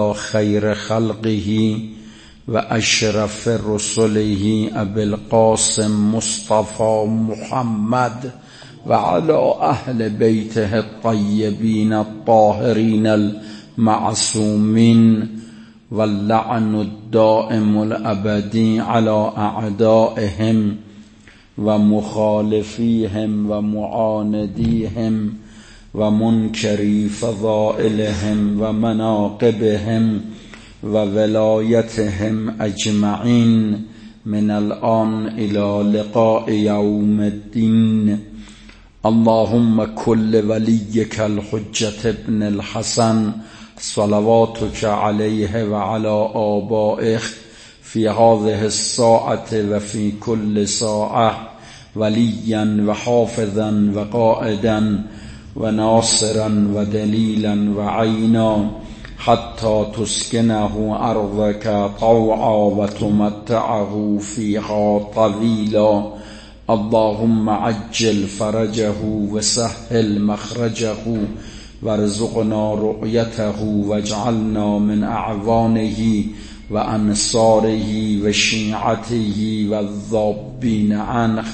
خير خلقه وأشرف رسله أبي القاسم مصطفى محمد وعلى أهل بيته الطيبين الطاهرين المعصومين واللعن الدائم الأبدي على أعدائهم ومخالفيهم ومعانديهم ومنكري فضائلهم ومناقبهم وولايتهم أجمعين من الآن إلى لقاء يوم الدين. اللهم كل وليك الحجة ابن الحسن صلواتك عليه وعلى آبائه في هذه الساعة وفي كل ساعة وليا وحافظا وقائدا وناصرا ودليلا وعينا حتى تسكنه أرضك طوعا وتمتعه فيها طويلا. اللهم عجل فرجه وسهل مخرجه وارزقنا رؤيته واجعلنا من أعوانه وأنصاره وشيعته والذابين عنه.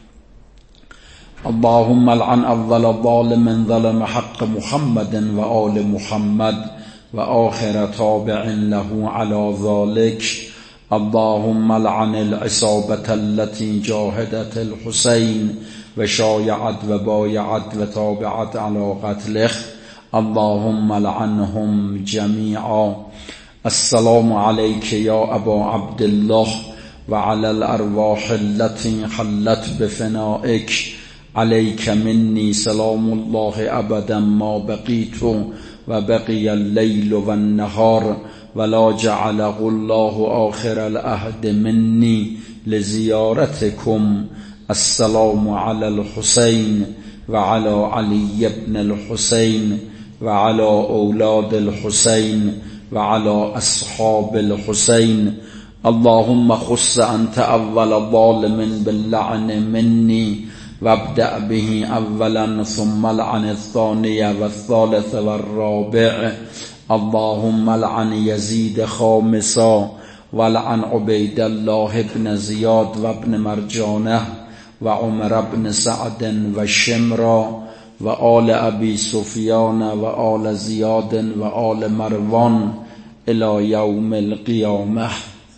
اللهم لعن أول ظالم ظلم حق محمد وآل محمد وآخر تابع له على ذلك. اللهم لعن العصابة التي جاهدت الحسين وشايعت وبايعت وتابعت على قتله. اللهم لعنهم جميعا. السلام عليك يا أبا عبد الله وعلى الأرواح التي حلت بفنائك. عليك مني سلام الله أبدا ما بقيت وبقي الليل والنهار ولا جعله الله آخر العهد مني لزيارتكم. السلام على الحسين وعلى علي بن الحسين وعلى أولاد الحسين وعلى أصحاب الحسين. اللهم خص أنت أول ظالم باللعن مني وابدأ به أولا ثم لعن الثاني والثالث والرابع. اللهم لعن يزيد خامسا ولعن عبيد الله بن زياد وابن مرجانه وعمر بن سعد وشمرا وآل أبي سفيان وآل زياد وآل مروان إلى يوم القيامة.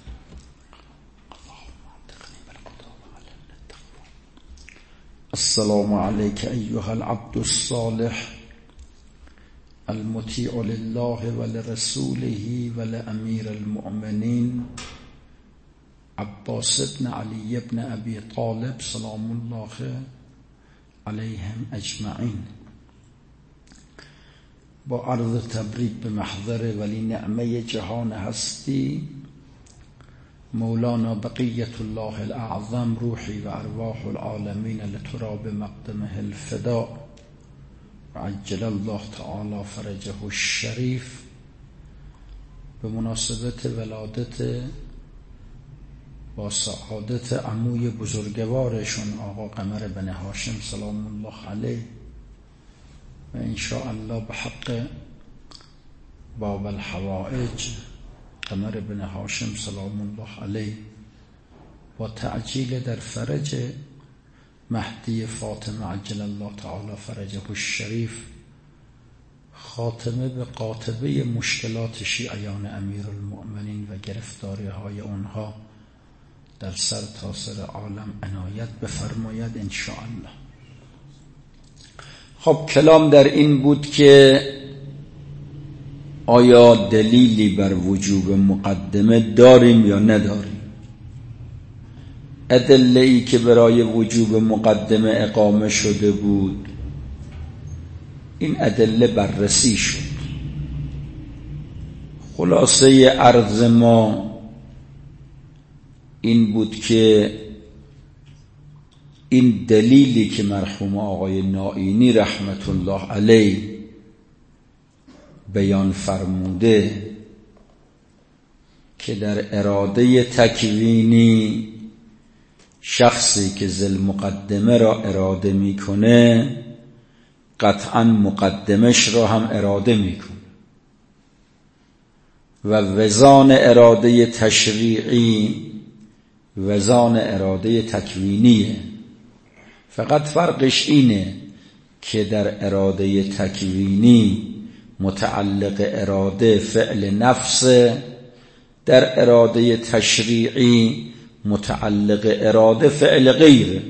السلام عليك أيها العبد الصالح المطيع لله ولرسوله ولأمير المؤمنين عباس بن علي بن أبي طالب سلام الله عليهم أجمعين. با عرض تبریک به محضر ولی نعمه جهان هستی مولانا بقیت الله الأعظم روحی و ارواح العالمین لتراب مقدمه الفداء عجل الله تعالی فرجه الشریف به مناسبت ولادت با سعادت عموی بزرگوارشون آقا قمر بن هاشم سلام الله علیه و انشاءالله به حق باب الحوائج قمر بن هاشم سلام الله علیه و تعجیل در فرج مهدی فاطمه عجل الله تعالی فرجه الشریف خاتمه به قاطبه مشکلات شیعیان امیرالمؤمنین و گرفتاری های اونها در سر تا سر عالم عنایت بفرماید انشاءالله. خب کلام در این بود که آیا دلیلی بر وجوب مقدمه داریم یا نداریم. ادله‌ای که برای وجوب مقدمه اقامه شده بود این ادله بررسی شد. خلاصه عرض ما این بود که این دلیلی که مرحوم آقای نائینی رحمت الله علیه بیان فرموده که در اراده تکوینی شخصی که ذل مقدمه را اراده میکنه قطعا مقدمش را هم اراده میکنه و وزان اراده تشریعی وزان اراده تکوینیه. فقط فرقش اینه که در اراده تکوینی متعلق اراده فعل نفس، در اراده تشریعی متعلق اراده فعل غیره.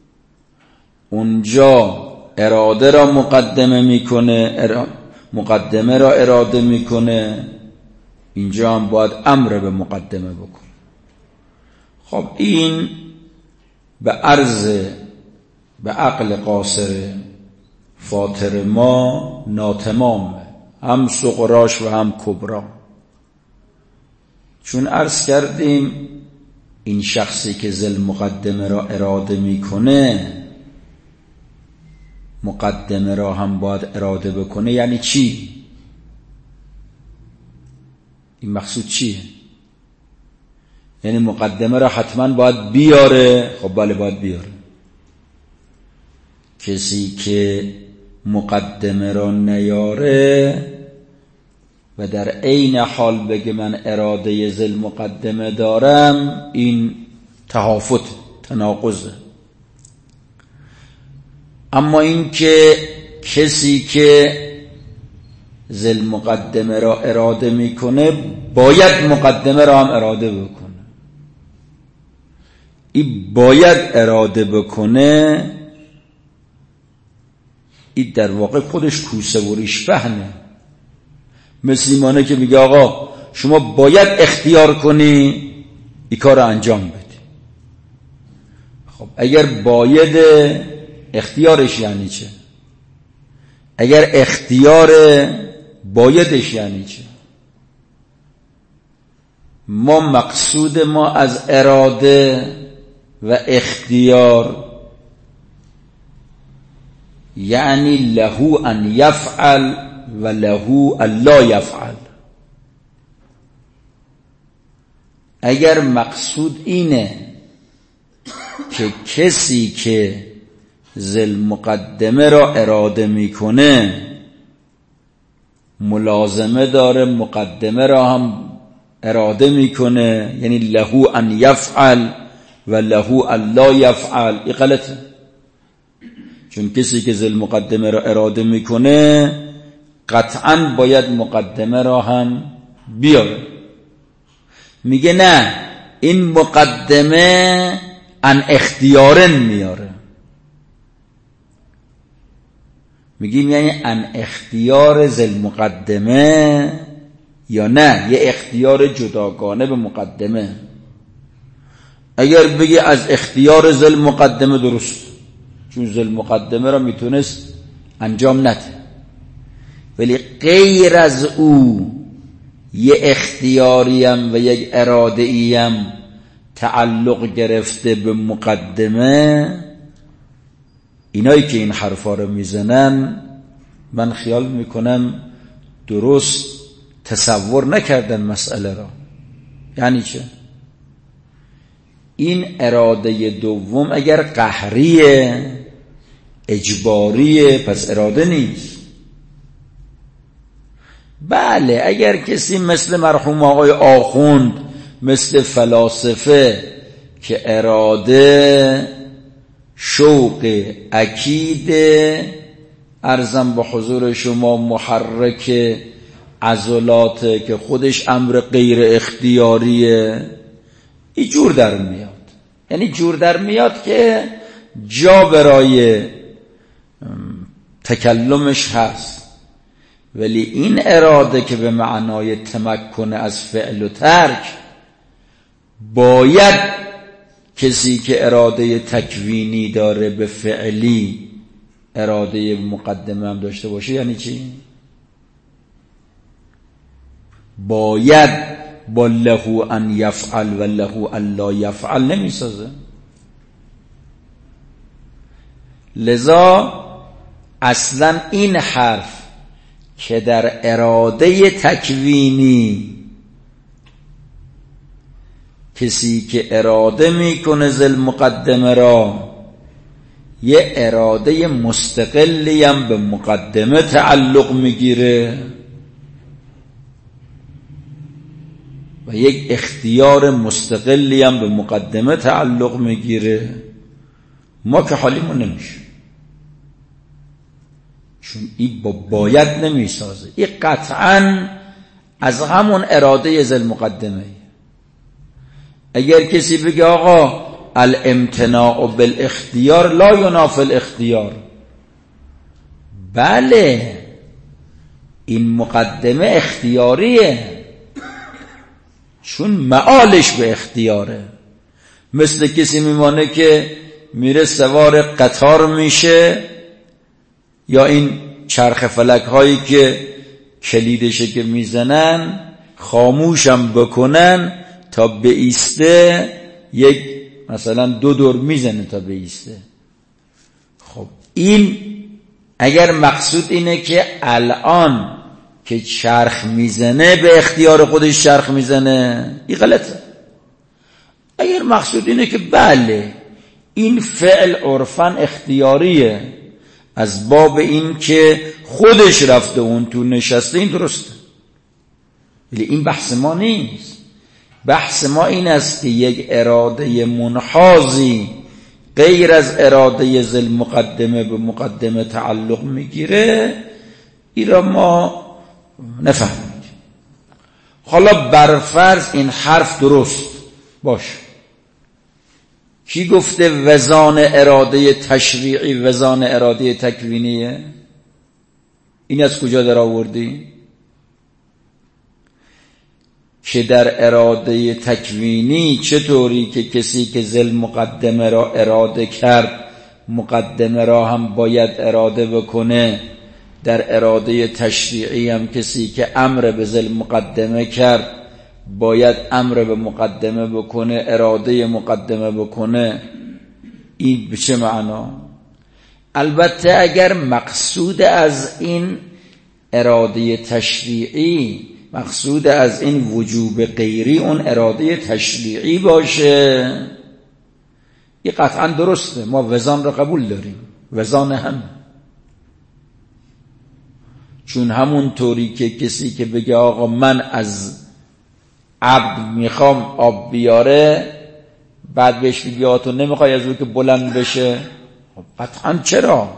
اونجا اراده را مقدمه میکنه، مقدمه را اراده میکنه، اینجا هم باید امر به مقدمه بکنه. خب این به عرض به عقل قاصر فاطر ما ناتمامه، هم صغراش و هم کبرا. چون عرض کردیم این شخصی که ذل مقدمه را اراده میکنه مقدمه را هم باید اراده بکنه. یعنی چی؟ این مقصود چیه؟ یعنی مقدمه را حتما باید بیاره. خب بله باید بیاره. کسی که مقدمه را نیاره و در عین حال بگه من اراده ذل مقدمه دارم، این تهافت، تناقضه. اما این که کسی که ذل مقدمه را اراده میکنه باید مقدمه را هم اراده بکنه. این باید اراده بکنه، این در واقع خودش کوسه و ریش پهنه. مثل ایمانه که میگه آقا شما باید اختیار کنی این کار رو انجام بدی. خب اگر باید، اختیارش یعنی چه؟ اگر اختیار بایدش یعنی چه؟ ما مقصود ما از اراده و اختیار یعنی له ان یفعل و له الا یفعل. اگر مقصود اینه که کسی که ذل مقدمه را اراده میکنه ملازمه داره مقدمه را هم اراده میکنه، یعنی له ان یفعل و له الا یفعل، این غلطه. چون کسی که ذل مقدمه را اراده میکنه قطعاً باید مقدمه را هم بیاره. میگه نه، این مقدمه ان اختیارن میاره. میگیم یعنی ان اختیار ذل مقدمه یا نه یه اختیار جداگانه به مقدمه. اگر بگی از اختیار ذل مقدمه درست، چون ذل مقدمه را میتونست انجام نده، ولی غیر از او یه اختیاریم و یک اراده‌ایم تعلق گرفته به مقدمه، اینایی که این حرفا رو میزنن من خیال میکنم درست تصور نکردن مسئله را. یعنی چه؟ این اراده دوم اگر قهریه، اجباریه، پس اراده نیست. بله اگر کسی مثل مرحوم آقای آخوند، مثل فلاسفه که اراده شوق اکید ارزم به حضور شما محرک عضلات که خودش امر غیر اختیاریه، این جور در میاد. یعنی جور در میاد که جا برای تکلمش هست، ولی این اراده که به معنای تمکن از فعل و ترک باید کسی که اراده تکوینی داره به فعلی اراده مقدمه هم داشته باشه. یعنی چی؟ باید با له ان یفعل و له الا یفعل نمیسازه. لذا اصلا این حرف که در اراده تکوینی کسی که اراده میکنه ذل مقدمه را یه اراده مستقلی هم به مقدمه تعلق میگیره، و یک اختیار مستقلی هم به مقدمه تعلق میگیره، ما که حالیمون نمیشه، چون این با باید نمیسازه. این قطعاً از همون اراده ذل مقدمه. اگر کسی بگه آقا الامتناع بالاختیار لا ینافی الاختیار، بله این مقدمه اختیاریه چون معالش به اختیاره. مثل کسی میمانه که میره سوار قطار میشه، یا این چرخ فلک هایی که کلیدشه که میزنن خاموشم بکنن تا بایسته، یک مثلا 2 دور میزنه تا بایسته. خب این اگر مقصود اینه که الان که چرخ میزنه به اختیار خودش چرخ میزنه، این غلطه. اگر مقصود اینه که بله این فعل عرفاً اختیاریه، از باب این که خودش رفته اون تو نشسته، این درسته. ولی این بحث ما نیست. بحث ما این است که یک اراده منحازی غیر از اراده ذل مقدمه به مقدمه تعلق میگیره، این را ما نفهمید. حالا برفرض این حرف درست باشه، کی گفته وزان اراده تشریعی وزان اراده تکوینیه؟ این از کجا در آوردی؟ که در اراده تکوینی چطوری که کسی که ذل مقدمه را اراده کرد مقدمه را هم باید اراده بکنه، در اراده تشریعی هم کسی که امر به ذل مقدمه کرد باید امر به مقدمه بکنه، اراده مقدمه بکنه. این به چه معنا؟ البته اگر مقصود از این اراده تشریعی، مقصود از این وجوب غیری اون اراده تشریعی باشه، این قطعا درسته، ما وزان را قبول داریم، وزان هم. چون همون طوری که کسی که بگه آقا من از عبد میخوام آب بیاره، بعد بهش بگی تو نمیخوای از او که بلند بشه، قطعا چرا؟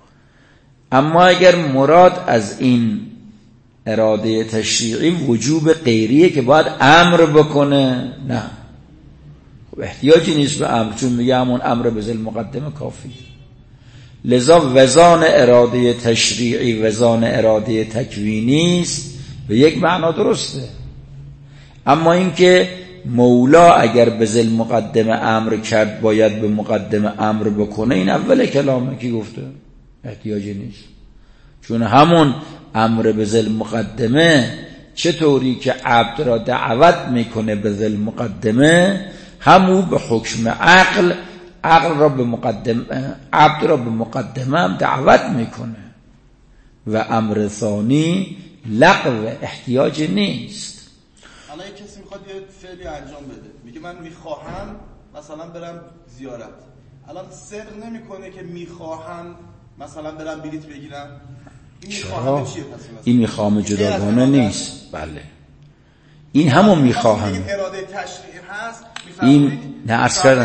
اما اگر مراد از این اراده تشریعی وجوب غیریه که باید امر بکنه، نه، خب احتیاجی نیست به امر، چون میگه همون امر به ذل مقدمه کافی. لذا وزان اراده تشریعی وزان اراده تکوینی است، به یک معنا درسته. اما اینکه مولا اگر به ذل مقدمه امر کرد باید به مقدمه امر بکنه، این اول کلامه کی گفته؟ احتیاجی نیست، چون همون امر به ذل مقدمه چطوری که عبد را دعوت میکنه به ذل مقدمه، همون به حکم عقل را به مقدمه، عبد را به مقدمه هم دعوت میکنه. و امر ثانی لغو، احتیاج نیست. الان یک کسی میخواد یه فعلی انجام بده، میگه من میخواهم مثلا برم زیارت، الان صدق نمیکنه که میخواهم مثلا برم بلیط بگیرم. این میخواهم چیه پس؟ این میخواهم جداگانه نیست. بله این همون میخواهم، این اراده تشریعی هست. این نه اصلا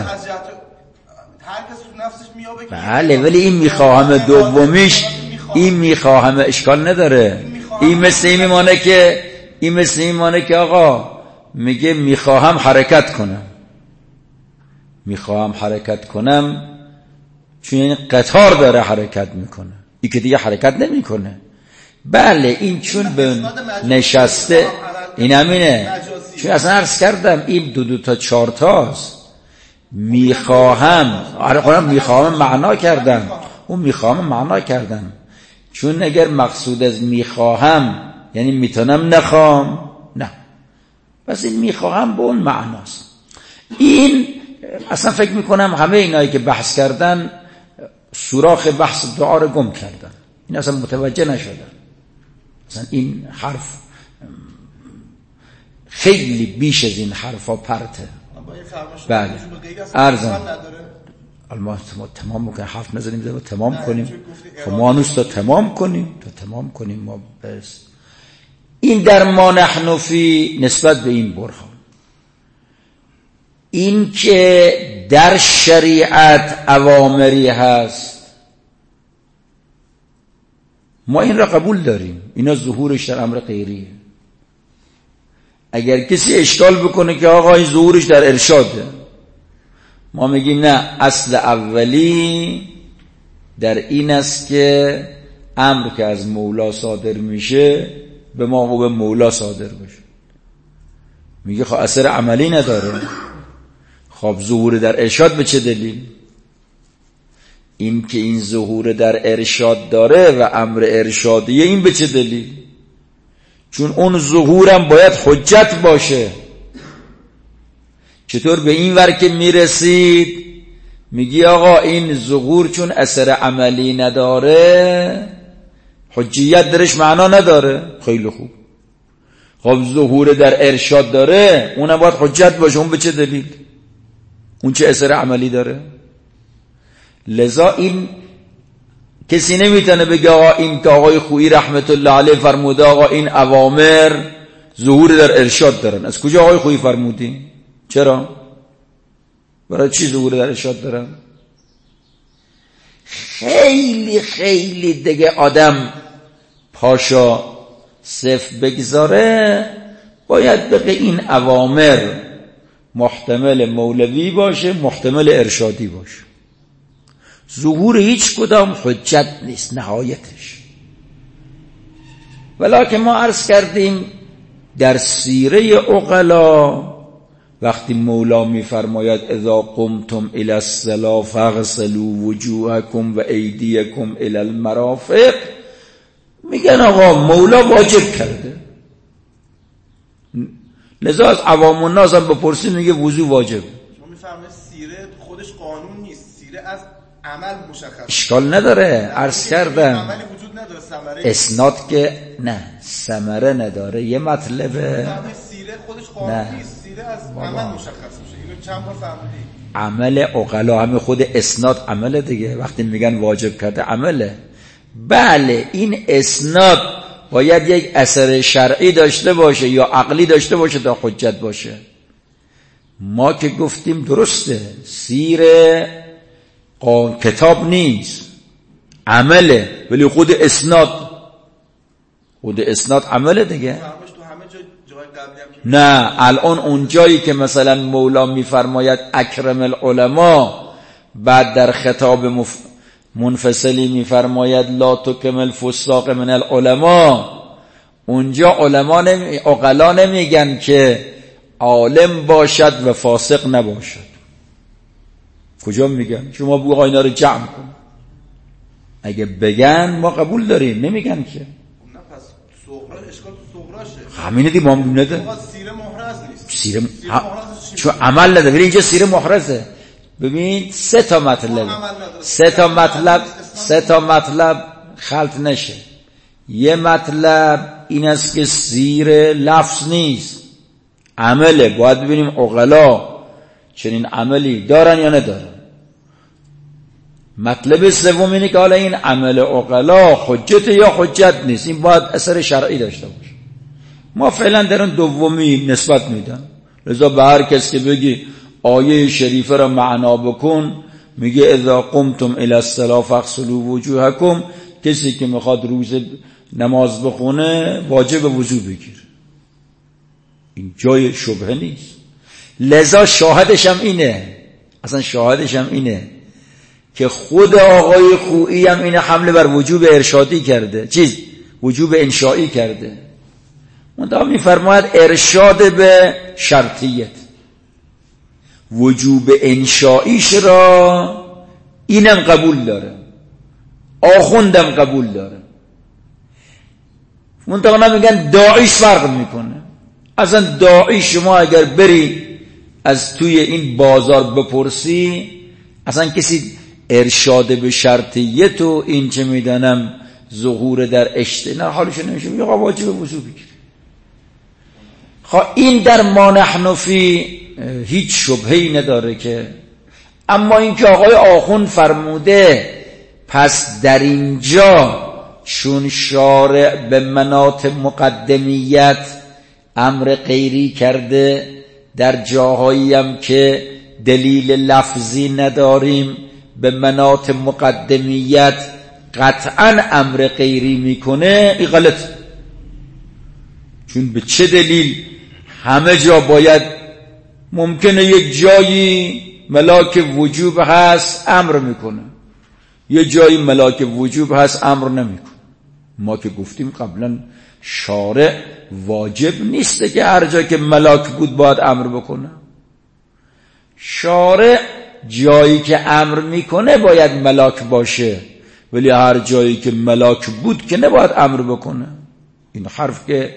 هر کس تو نفسش میابه. بله ولی این میخواهم دومیش، این میخواهم اشکال نداره. این مثل این میمانه که آقا میگه میخواهم حرکت کنم، میخواهم حرکت کنم چون این قطار داره حرکت میکنه، این که دیگه حرکت نمیکنه. بله این چون به نشسته، این همینه، چون اصلا عرض کردم این 2 تا 4 تاست. میخواهم، آره خودم میخواهم معنا کردم، اون میخواهم معنا کردم، چون اگر مقصود از میخواهم یعنی میتونم نخوام، نه، بس این میخواهم به اون معناست. این اصلا فکر میکنم همه اینایی که بحث کردن سوراخ بحث دعا رو گم کردن، این اصلا متوجه نشدن. اصلا این حرف خیلی بیش از این حرفا پرته. بله ارزم ما تمام میکنیم، حرف نزنیم زیبا تمام کنیم. خب ما هنوز تا تمام کنیم ما بس. این در ما نحن فی نسبت به این برهان این که در شریعت اوامری هست ما این را قبول داریم، اینا ظهورش در امر غیریه. اگر کسی اشکال بکنه که آقا این ظهورش در ارشاده، ما میگیم نه، اصل اولی در این است که امر که از مولا صادر میشه به ما و به مولا صادر بشه. میگه خب اثر عملی نداره. خب ظهور در ارشاد به چه دلیل؟ این که این ظهور در ارشاد داره و امر ارشادیه، این به چه دلیل؟ چون اون ظهورم باید حجت باشه. چطور به این ور که میرسید میگی آقا این ظهور چون اثر عملی نداره حجیت درش معنا نداره؟ خیلی خوب. خب ظهور در ارشاد داره، اونم باید حجت باشه. اون به چه دلیل؟ اون چه اثر عملی داره؟ لذا این کسی نمیتونه بگه آقا این که آقای خویی رحمت الله علیه فرموده آقا این اوامر ظهور در ارشاد دارن. از کجا آقای خویی فرمودی؟ چرا؟ برای چی ظهور در ارشاد دارن؟ خیلی خیلی دیگه آدم پاشا صفر بگذاره باید بگه این اوامر محتمل مولوی باشه، محتمل ارشادی باشه. ظهور هیچ کدام حجت نیست نهایتش. ولکن ما عرض کردیم در سیره عقلا وقتی مولا میفرماید اذا قمتم الی الصلاة فاغسلوا وجوهکم و ایدیکم الی المرافق، میگن آقا مولا واجب کرده. لذا از عوام الناس هم بپرسیم میگه وضو واجب. شما میفهمید سیره خودش قانون نیست، سیره از عمل مشخص. اشکال نداره، عرض کردم عملی وجود نداره، ثمره اسناد که نه ثمره نداره. یه مطلبه سیره خودش قانون نیست، سیره از عمل مشخص میشه. اینو چند بار فهمیدی؟ عمل عقلا همه خود اسناد عمله دیگه. وقتی میگن واجب کرده عمله. بله این اسناد باید یک اثر شرعی داشته باشه یا عقلی داشته باشه تا حجت باشه. ما که گفتیم درسته سیره کتاب نیست، عمله، ولی خود اسناد عمله دیگه. نه الان اون جایی که مثلا مولا میفرماید اکرم العلماء، بعد در خطاب منفصلی میفرماید لا تکم الفساق من العلماء، اونجا عقلا نمیگن که عالم باشد و فاسق نباشد. کجا میگن؟ شما بگو اینا رو جمع کن. اگه بگن ما قبول داریم، نمیگن که. نه پس صغرا اشکال تو صغراشه. همینه دی ما هم نده. سیره محرز نیست. سیره چون عمل نداره، ولی اینجا سیره محرزه. ببین سه تا مطلب خلط نشه. یه مطلب این است که سیره لفظ نیست، عمله. باید ببینیم عقلا چنین عملی دارن یا ندارن. مطلب سوم اینه که حالا این عمل عقلا حجت یا حجت نیست، این باید اثر شرعی داشته باشه. ما فعلا در اون دومی نسبت میدن. لذا به هر کس که بگی آیه شریفه را معنا بکن، میگه اذا قمتم الی الصلاة فاغسلوا وجوهکم، کسی که میخواد روز نماز بخونه واجب وضو بگیر. این جای شبهه نیست. لذا شاهدش هم اینه که خود آقای خویی هم این حمله بر وجوب ارشادی کرده، وجوب انشائی کرده. منتها میفرماید ارشاد به شرطیت، وجوب انشائیش را اینم قبول داره، آخوندم قبول داره. منتها نمیگن داعیش فرق میکنه. اصلا داعی شما اگر بری از توی این بازار بپرسی، اصلا کسی ارشاد به شرطیت و این چه میدانم ظهور در اجتناع حالش نمیشه، میگه واجب وضو بگیر. این در ما نحن فی هیچ شبهه‌ای نداره که. اما این که آقای آخوند فرموده پس در اینجا چون شارع به مناط مقدمیت امر غیری کرده، در جاهایی هم که دلیل لفظی نداریم به مناط مقدمیت قطعا امر غیری میکنه، این غلط. چون به چه دلیل همه جا باید، ممکنه یک جایی ملاک وجوب هست امر میکنه، یه جایی ملاک وجوب هست امر نمیکنه. ما که گفتیم قبلا شارع واجب نیست که هر جا که ملاک بود باید امر بکنه. شارع جایی که امر میکنه باید ملاک باشه، ولی هر جایی که ملاک بود که نباید امر بکنه. این حرف که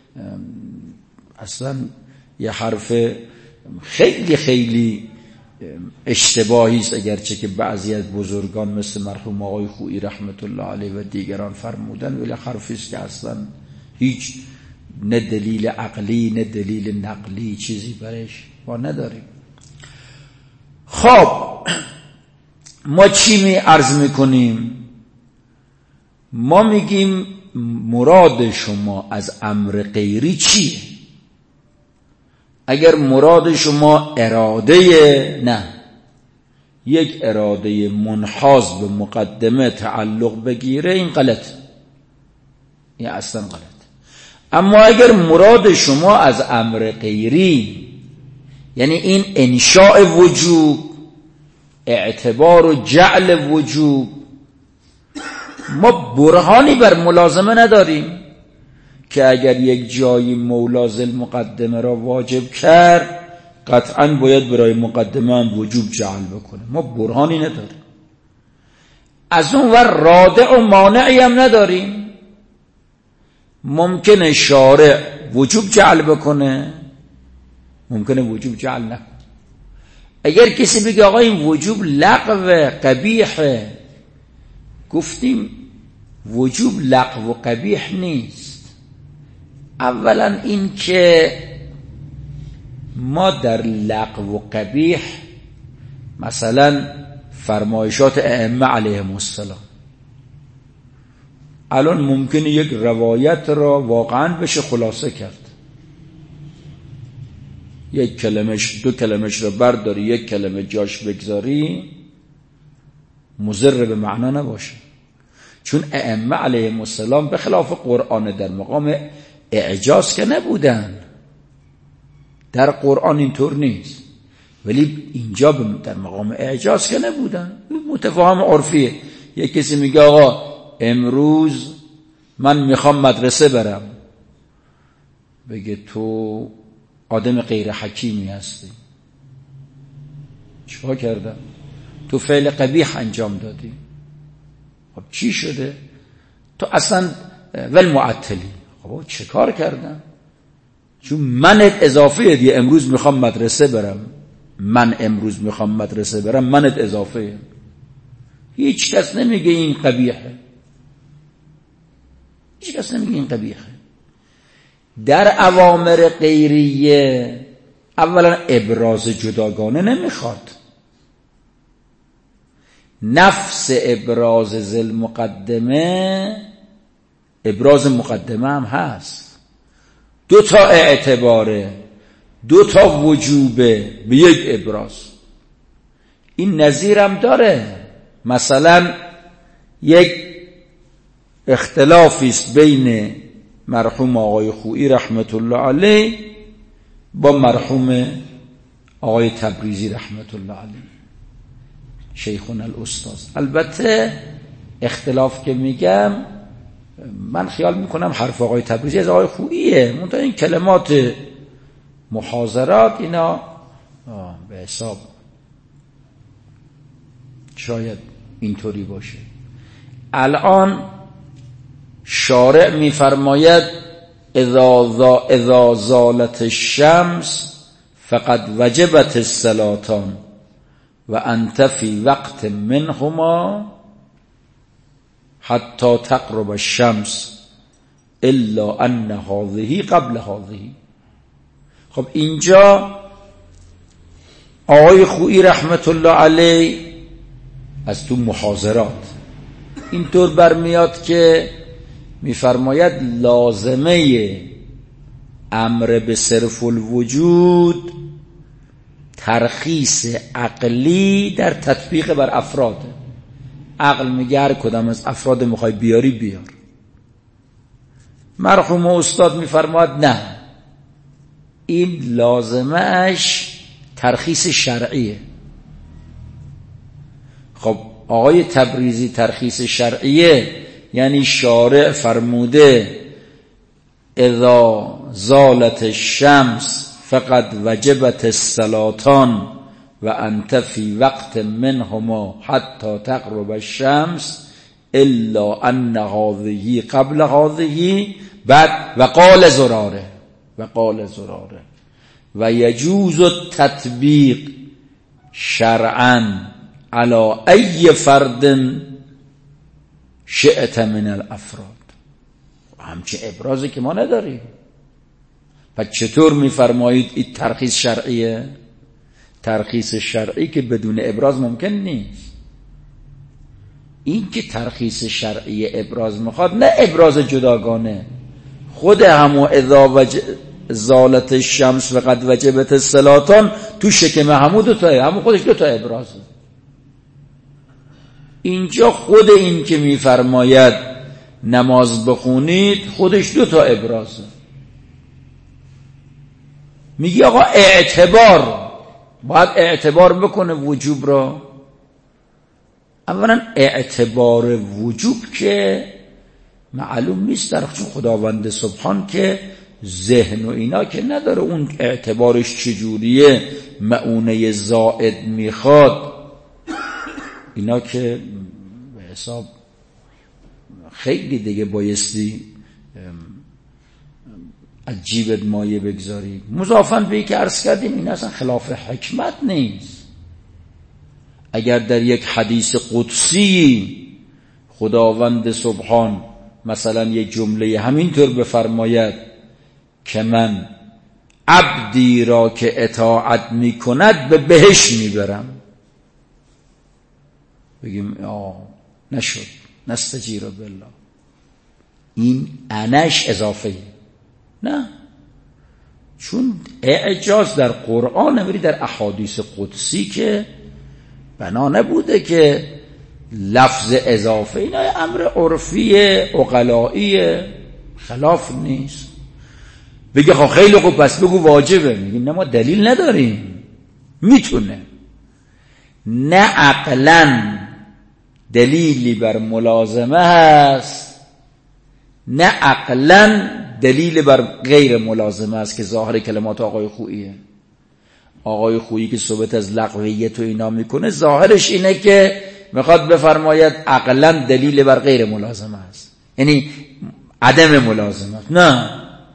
اصلا یه حرف خیلی خیلی اشتباهی است، اگرچه که بعضی از بزرگان مثل مرحوم آقای خویی رحمت الله علیه و دیگران فرمودن، ولی حرفی است که اصلا هیچ نه دلیل عقلی نه دلیل نقلی چیزی برش ما نداریم. خب ما چی عرض میکنیم؟ ما میگیم مراد شما از امر غیری چیه؟ اگر مراد شما اراده، نه، یک اراده منحاز به مقدمه تعلق بگیره، این غلط، این اصلا غلط. اما اگر مراد شما از امر غیری یعنی این انشاء وجوب، اعتبار و جعل وجوب، ما برهانی بر ملازمه نداریم که اگر یک جایی مولا ذی المقدمه را واجب کرد قطعا باید برای مقدمه هم وجوب جعل بکنه. ما برهانی نداریم. از اون ور رادع و مانعی هم نداریم. ممکنه شارع وجوب جعل بکنه، ممکنه وجوب جعل نکنه. اگر کسی بگه آقا این وجوب لغو قبیحه، گفتیم وجوب لغو و قبیح نیست. اولا این که ما در لغو و قبیح مثلا فرمایشات ائمه علیهم السلام، الان ممکنه یک روایت را واقعا بشه خلاصه کرد، یک کلمش دو کلمش را برداری یک کلمه جاش بگذاری، مضر به معنا نباشه. چون ائمه علیهم السلام به خلاف قرآن در مقام اعجاز که نبودن، در قرآن اینطور نیست، ولی اینجا در مقام اعجاز که نبودن، متفاهم عرفیه. یک کسی میگه آقا امروز من میخوام مدرسه برم، بگه تو آدم غیر حکیمی هستی. چیکار کردم؟ تو فعل قبیح انجام دادی. خب چی شده؟ تو اصلا ول معطلی. خب چه کار کردم؟ چون منت اضافه دیگه، امروز میخوام مدرسه برم، من امروز میخوام مدرسه برم، منت اضافه. هیچ کس نمیگه این قبیحه، هیچ کس نمیگه این قبیحه. در اوامر غیریه اولا ابراز جداگانه نمیخواد، نفس ابراز ذل مقدمه ابراز مقدمه هم هست. دو تا اعتباره، دو تا وجوبه به یک ابراز. این نظیرم داره. مثلا یک اختلافی است بین مرحوم آقای خویی رحمت الله علیه با مرحوم آقای تبریزی رحمت الله علیه، شیخون الاستاذ. البته اختلاف که میگم من خیال میکنم حرف آقای تبریزی از آقای خوییه، منتها این کلمات محاضرات اینا به حساب شاید اینطوری باشه. الان شارع میفرماید اذا زالت الشمس فقد وجبت الصلاتان و انت فی وقت منهما حتی تقرب الشمس الا ان هذه قبل هذه. خب اینجا آقای خویی رحمت الله علیه از تو محاضرات اینطور برمیاد که میفرماید لازمه امر به صرف الوجود ترخیص عقلی در تطبیق بر افراد. عقل میگه هر کدام از افراد میخوای بیاری بیار. مرحوم استاد میفرماد نه، این لازمش ترخیص شرعیه. خب آقای تبریزی ترخیص شرعیه یعنی شارع فرموده اذا زالت الشمس فقد وجبت الصلاتان و انت فی وقت منهما حتی تغرب الشمس الا ان هذه قبل هذه. بعد وقال زراره و یجوز التطبیق شرعا على ای فرد شئت من الافراد. همچه ابرازی که ما نداریم. پس چطور میفرمایید این ترخیص شرعیه؟ ترخیص شرعی که بدون ابراز ممکن نیست. این که ترخیص شرعی ابراز میخواد، نه ابراز جداگانه، خود همو اذا زالت الشمس و قد وجبت الصلاتان تو شکم همو دوتاه، همو خودش دوتا ابرازه. اینجا خود این که میفرماید نماز بخونید خودش دوتا ابرازه. میگی آقا باید اعتبار بکنه وجوب را. اولا اعتبار وجوب که معلوم نیست در خداوند سبحان که ذهن و اینا که نداره، اون اعتبارش چجوریه، مؤونه زائد میخواد، اینا که به حساب خیلی دیگه بایستی از جیبت مایه بگذاری. مضافاً به که عرض کردیم این اصلا خلاف حکمت نیست. اگر در یک حدیث قدسی خداوند سبحان مثلا یک جمله همینطور بفرماید که من عبدی را که اطاعت میکند به بهشت میبرم، بگیم نشد، نستجیر بالله، این انش اضافه، نه، چون اعجاز در قرآن نمیری در احادیث قدسی که بنا نبوده که لفظ اضافه، اینا امر عرفی عقلایی، خلاف نیست. بگه خب خیلی خوب پس بگو واجبه، میگیم نه ما دلیل نداریم، میتونه، نه عقلاً دلیلی بر ملازمه هست، نه عقلاً دلیل بر غیر ملازمه است که ظاهر کلمات آقای خوییه. آقای خویی که صحبت از لغویت و اینا میکنه ظاهرش اینه که میخواد بفرماید عقلاً دلیل بر غیر ملازمه است، یعنی عدم ملازمه است. نه،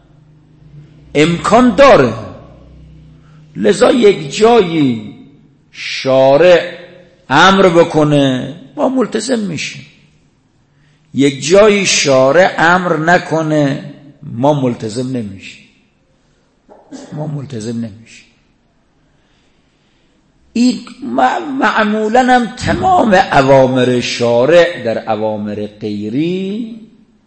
امکان داره. لذا یک جایی شارع امر بکنه ما ملتزم میشیم، یک جایی شارع امر نکنه ما ملتزم نمیشیم. این معمولاً هم تمام اوامر شارع در اوامر غیری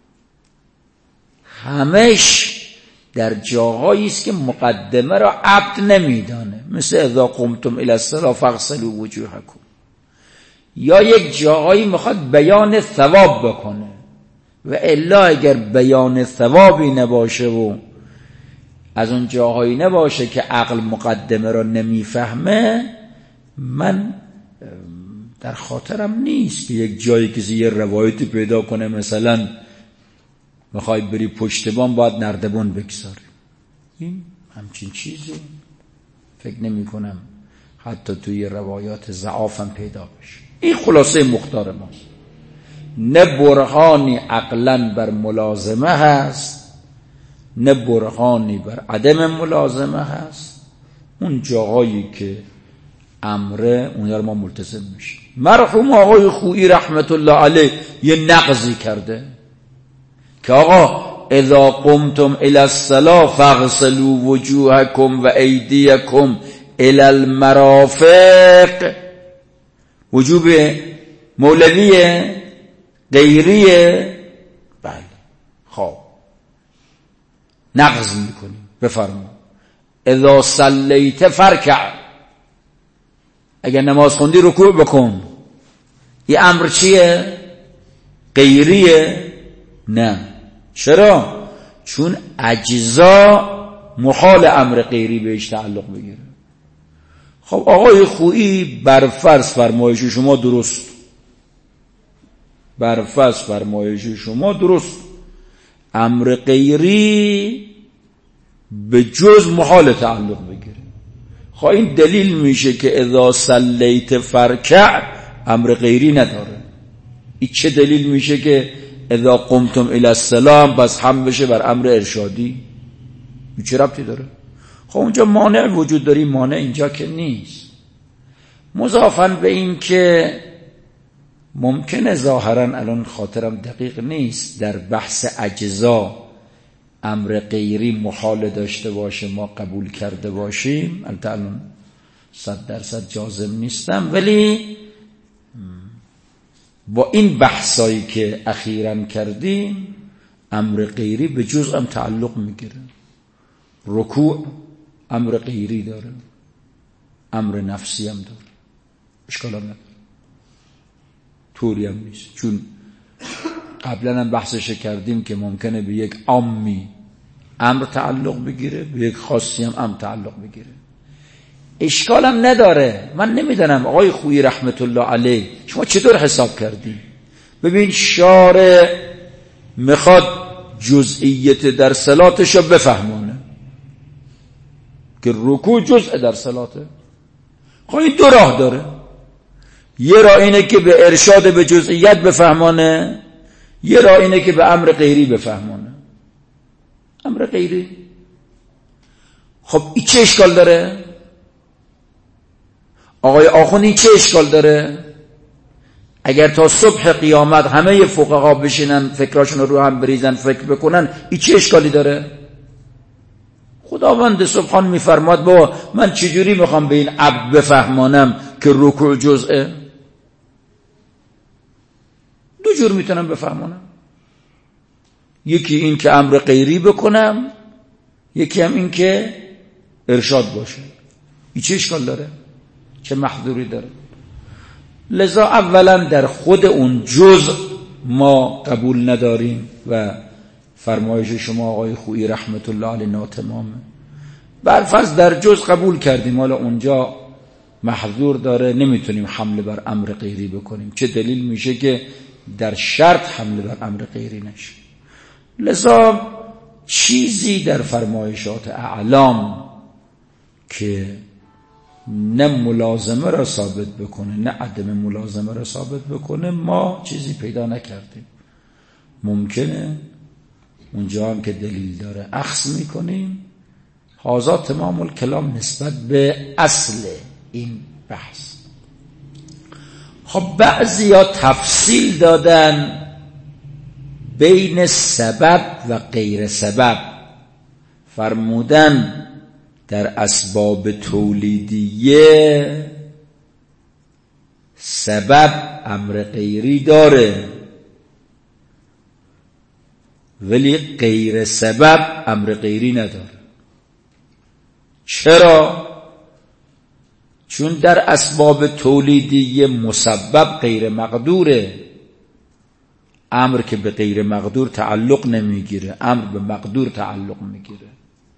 همش در جاهایی است که مقدمه را عبد نمیدانه، مثل اذا قمتم الی الصلاة فاغسلوا وجوهکم، یا یک جاهایی میخواد بیان ثواب بکنه، و الا اگر بیان ثوابی نباشه و از اون جاهایی نباشه که عقل مقدمه را نمیفهمه، من در خاطرم نیست که یک جایی کسی یه روایتی پیدا کنه مثلا میخوای بری پشت بام باید نردبان بگذاری. این همچین چیزی فکر نمی کنم حتی توی روایات ضعافم پیدا بشه. این خلاصه مختار ماست. نه برهانی عقلاً بر ملازمه هست، نه برهانی بر عدم ملازمه هست. اون جاهایی که امره اونها رو ما ملتزم میشیم. مرحوم آقای خویی رحمت الله علیه یه نقضی کرده که آقا اذا قمتم الى الصلاة فاغسلوا وجوهکم و ایدیکم الى المرافق، وجوب مولویه غیریه؟ بله. خب نقض میکنیم، بفرمایید اذا صلیت فرکع، اگر نماز خوندی رکوع بکن. این امر چیه؟ غیریه؟ نه. چرا؟ چون اجزا محال امر غیری بهش تعلق بگیره. خب آقای خویی برفرض فرمایش شما درست، برفرض فرمایش شما درست، امر غیری به جز محال تعلق بگیره. خب این دلیل میشه که اذا صلیت فرکع امر غیری نداره. این چه دلیل میشه که اذا قمتم الی الصلاة بس هم بشه بر امر ارشادی؟ این چه ربطی داره؟ خب اونجا مانع وجود داری، مانع اینجا که نیست. مضافاً به این که ممکنه ظاهراً الان خاطرم دقیق نیست در بحث اجزا امر غیری محال داشته باشه ما قبول کرده باشیم، الان 100% جازم نیستم، ولی با این بحثایی که اخیراً کردیم امر غیری به جز هم تعلق میگیره. رکوع امر غیری داره، امر نفسی هم داره، اشکال هم نداره، طوری هم نیست. چون قبلا هم بحثش کردیم که ممکنه به یک عامی امر تعلق بگیره، به یک خاصی هم امر تعلق بگیره، اشکال هم نداره. من نمیدونم آقای خویی رحمت الله علیه شما چطور حساب کردی؟ ببین شارع میخواد جزئیت در صلاتشو بفهمونه که رکوع جزء در صلاته. خب این دو راه داره، یه راه اینه که به ارشاد به جزئیت بفهمانه، یه راه اینه که به امر غیری بفهمانه. امر غیری خب این چه اشکال داره؟ آقای آخوندی چه اشکال داره؟ اگر تا صبح قیامت همه فقها بشینن فکراشون رو هم بریزن فکر بکنن این چه اشکالی داره؟ خداوند سبحان میفرماد با من چجوری میخوام به این عبد بفهمانم که رکوع جزءه؟ دو جور میتونم بفهمانم، یکی این که امر غیری بکنم، یکی هم این که ارشاد باشه. این چه اشکال داره؟ چه محظوری داره؟ لذا اولا در خود اون جزء ما قبول نداریم و فرمایش شما آقای خویی رحمت الله علیه ناتمامه. برفرض در جزء قبول کردیم، حالا اونجا محظور داره، نمیتونیم حمله بر امر غیری بکنیم. چه دلیل میشه که در شرط حمله بر امر غیری نشه؟ لذا چیزی در فرمایشات اعلام که نه ملازمه را ثابت بکنه نه عدم ملازمه را ثابت بکنه ما چیزی پیدا نکردیم. ممکنه اونجا هم که دلیل داره اخذ میکنیم. هذا تمام الکلام نسبت به اصل این بحث. خب بعضیا تفصیل دادن بین سبب و غیر سبب، فرمودن در اسباب تولیدیه سبب امر غیری داره ولی غیر سبب امر غیری نداره. چرا؟ چون در اسباب تولیدیه مسبب غیر مقدوره، امر که به غیر مقدور تعلق نمیگیره، امر به مقدور تعلق میگیره.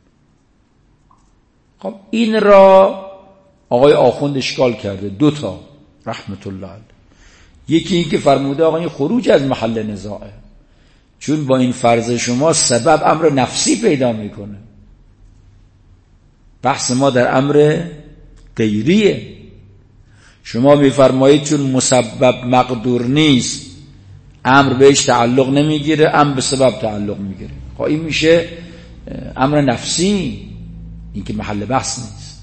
خب این را آقای آخوند اشکال کرده، دوتا رحمت الله علیه. یکی این که فرموده آقا این خروج از محل نزاعه، چون با این فرض شما سبب امر نفسی پیدا میکنه. بحث ما در امر غیریه. شما میفرمایید چون مسبب مقدور نیست امر بهش تعلق نمیگیره، امر به سبب تعلق میگیره. خب این میشه امر نفسی، این که محل بحث نیست.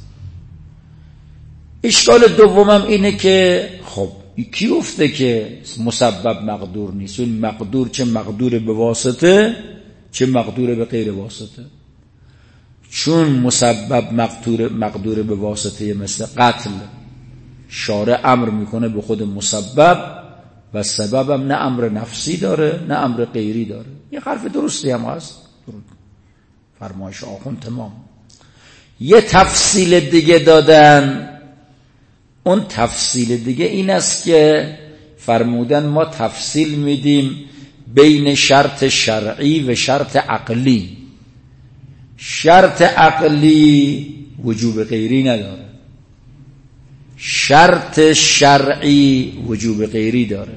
اشکال دومم اینه که خب کی گفته که مسبب مقدور نیست؟ اون مقدور چه مقدور به واسطه چه مقدور به غیر واسطه. چون مسبب مقدور به واسطه مثل قتل، شارع امر میکنه به خود مسبب و سببم نه امر نفسی داره نه امر غیری داره. یه حرف درستی هم هست، فرمایش آخوند تمام. یه تفصیل دیگه دادن، اون تفصیل دیگه این است که فرمودن ما تفصیل میدیم بین شرط شرعی و شرط عقلی. شرط عقلی وجوب غیری نداره، شرط شرعی وجوب غیری داره.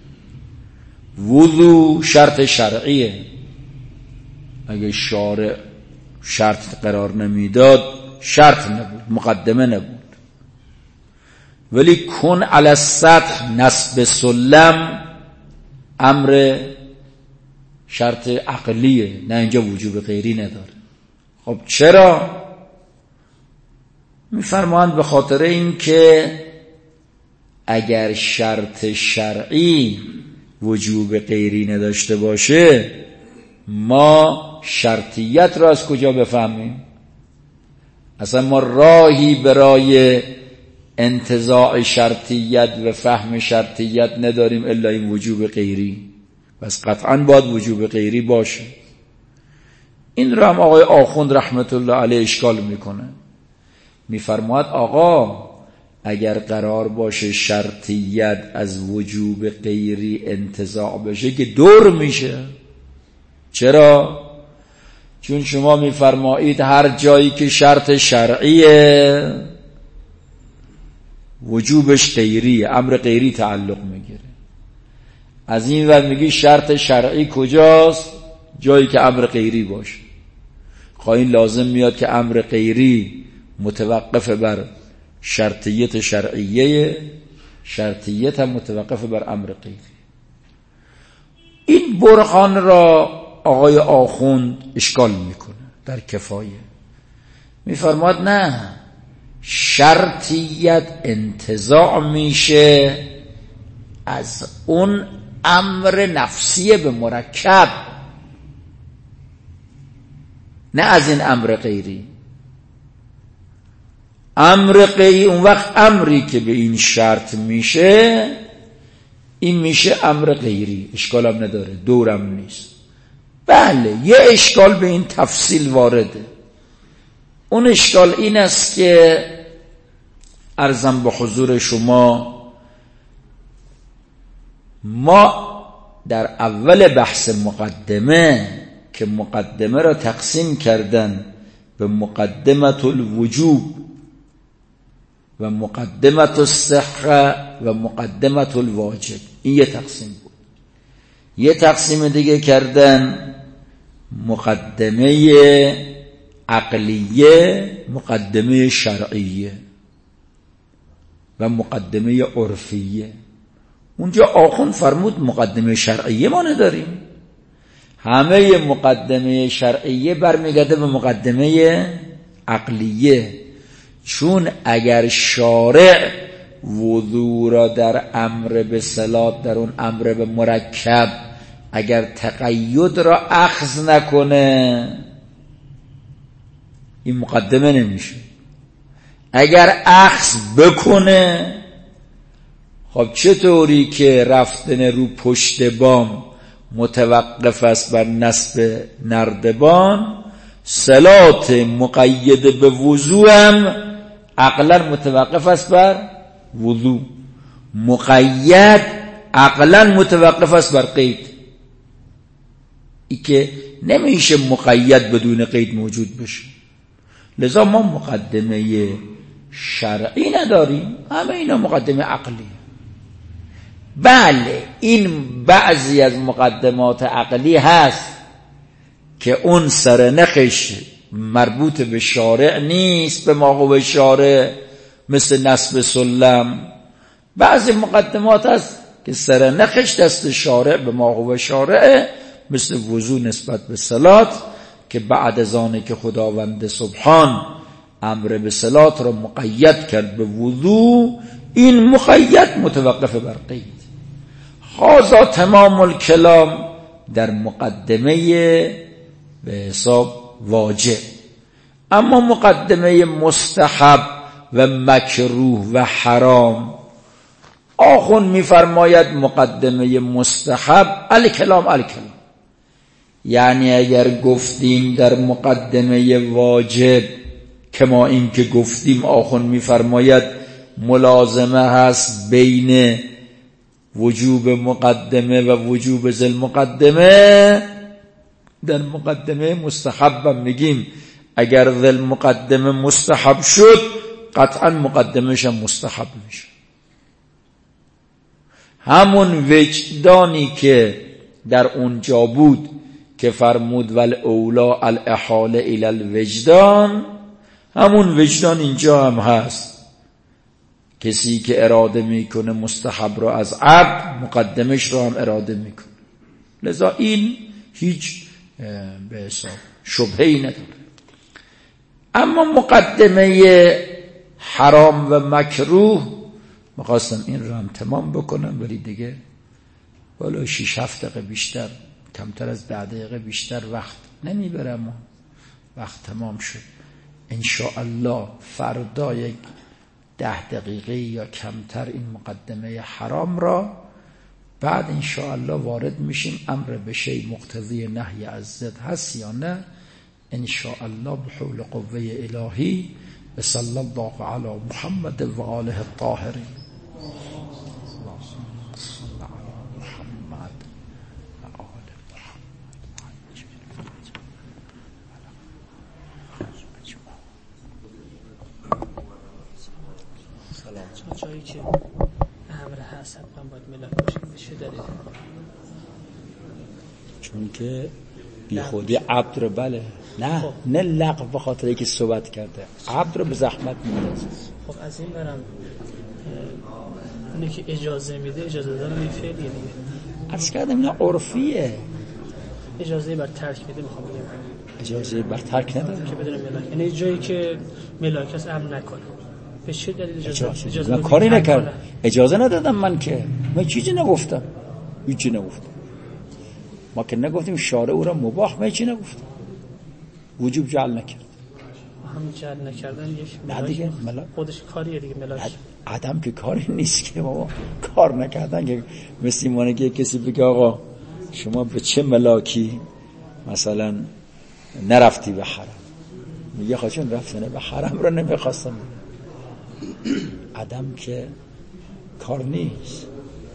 وضو شرط شرعیه، اگه شارع شرط قرار نمیداد شرط نبود، مقدمه نبود. ولی کن علی السطح نصب سلم امر شرط عقلیه، نه اینجا وجوب غیری نداره. خب چرا؟ میفرمایند به خاطر این که اگر شرط شرعی وجوب غیری نداشته باشه ما شرطیت را از کجا بفهمیم؟ اصلا ما راهی برای انتزاع شرطیت و فهم شرطیت نداریم الا این وجوب غیری. بس قطعا باید وجوب غیری باشه. این را هم آقای آخوند رحمت الله علیه اشکال میکنه، میفرماید آقا اگر قرار باشه شرطیت از وجوب غیری انتزاع بشه که دور میشه. چرا؟ چون شما میفرمایید هر جایی که شرط شرعیه وجوبش غیریه، امر غیری تعلق میگیره. از این ور میگی شرط شرعی کجاست؟ جایی که امر غیری باشه. این لازم میاد که امر غیری متوقف بر شرطیت شرعیه، شرطیت هم متوقف بر امر غیری. این برهان را آقای آخوند اشکال میکنه در کفایه. میفرماد نه، شرطیت انتزاع میشه از اون امر نفسیه به مرکب، نه از این امر غیری. امر غیری اون وقت امری که به این شرط میشه این میشه امر غیری، اشکالم نداره، دورم نیست. بله یه اشکال به این تفصیل وارده. اون اشکال این است که عرضم به حضور شما ما در اول بحث مقدمه که مقدمه را تقسیم کردن به مقدمت الوجوب و مقدمت الصحه و مقدمت الواجب، این یه تقسیم بود. یه تقسیم دیگه کردن مقدمه عقلیه، مقدمه شرعیه و مقدمه عرفیه. اونجا آخوند فرمود مقدمه شرعیه ما نداریم، همه مقدمه شرعیه برمیگرده به مقدمه عقلیه. چون اگر شارع وضو را در امر به صلات، در اون امر به مرکب، اگر تقید را اخذ نکنه این مقدمه نمیشه. اگر اخذ بکنه خب چطوری که رفتن رو پشت بام متوقف است بر نصب نردبان، صلات مقید به وضو هم عقلا متوقف است بر وضو، مقید عقلا متوقف است بر قید. ای که نمیشه مقید بدون قید موجود بشه. لذا ما مقدمه شرعی نداریم، همه اینا مقدمه عقلی. بله این بعضی از مقدمات عقلی هست که اون سرنخش مربوط به شارع نیست، به موقع شارع، مثل نصب سلم. بعضی مقدمات هست که سرنخش دست شارع به موقع شارع، مثل وضو نسبت به صلات که بعد از آنه که خداوند سبحان امر به صلات را مقید کرد به وضو، این مقید متوقف بر قید. هذا تمام الکلام در مقدمه به حساب واجب. اما مقدمه مستحب و مکروه و حرام، آخوند میفرماید مقدمه مستحب الکلام، یعنی اگر گفتیم در مقدمه واجب که ما این که گفتیم، آخوند میفرماید ملازمه هست بین وجوب مقدمه و وجوب ذل مقدمه، در مقدمه مستحبم میگیم اگر ذل مقدمه مستحب شد قطعا مقدمهش هم مستحب میشه. همون وجدانی که در اونجا بود که فرمود والاولی الاحاله الی الوجدان، همون وجدان اینجا هم هست. کسی که اراده میکنه مستحب رو از عبد، مقدمش رو هم اراده میکنه. لذا این هیچ به حساب شبهه‌ای نداره. اما مقدمه حرام و مکروه میخواستم این رو هم تمام بکنم، ولی دیگه بالا 6-7 دقیقه بیشتر، کمتر از 10 دقیقه بیشتر وقت نمیبرم. وقت تمام شد. انشاءالله فردا یک 10 دقیقه یا کمتر این مقدمه حرام را بعد انشاءالله وارد میشیم. امر به شیء مقتضی نهی از ضد هست یا نه؟ انشاءالله به حول قوه الهی. صلی الله علی محمد و آله الطاهرین. جایی که امر هست حتما باید ملاک باشه، به چه دلیل؟ چون که بی خودی عبد رو بله نه خب. نه لغو به خاطر اینکه صحبت کرده عبد رو به زحمت میندازه. خب از این برم اونی که اجازه میده، اجازه دادن این فعلیه دیگه. عرض کردم اینا عرفیه. اجازه بر ترک میده، میخوام بگم اجازه بر ترک نداره که بدون ملاک، یعنی جایی که ملاک هست امر نکنه. به چه دلیل اجازه من کاری نکردم، اجازه ندادم من که، من چیزی نگفتم، هیچی نگفتم. ما که نگفتیم شارع او را مباح، من چی نگفتم. وجوب جعل نکرد. هم جعل نکردن یک دیگه خودش کاریه دیگه. ملاک عدم که کاری نیست که بابا، کار نکردن که مثل مانه که کسی بگه آقا شما به چه ملاکی مثلا نرفتی به حرم، میگه خواهشون رفتنه به حرم را نمیخواستم. عدم که کار نیست.